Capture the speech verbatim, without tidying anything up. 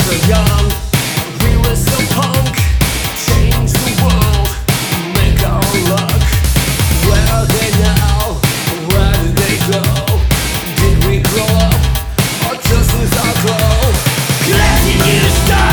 So young, we were so punk. Change the world, make our luck. Where are they now? Where did they go? Did we grow up or just lose our glow? Letting you start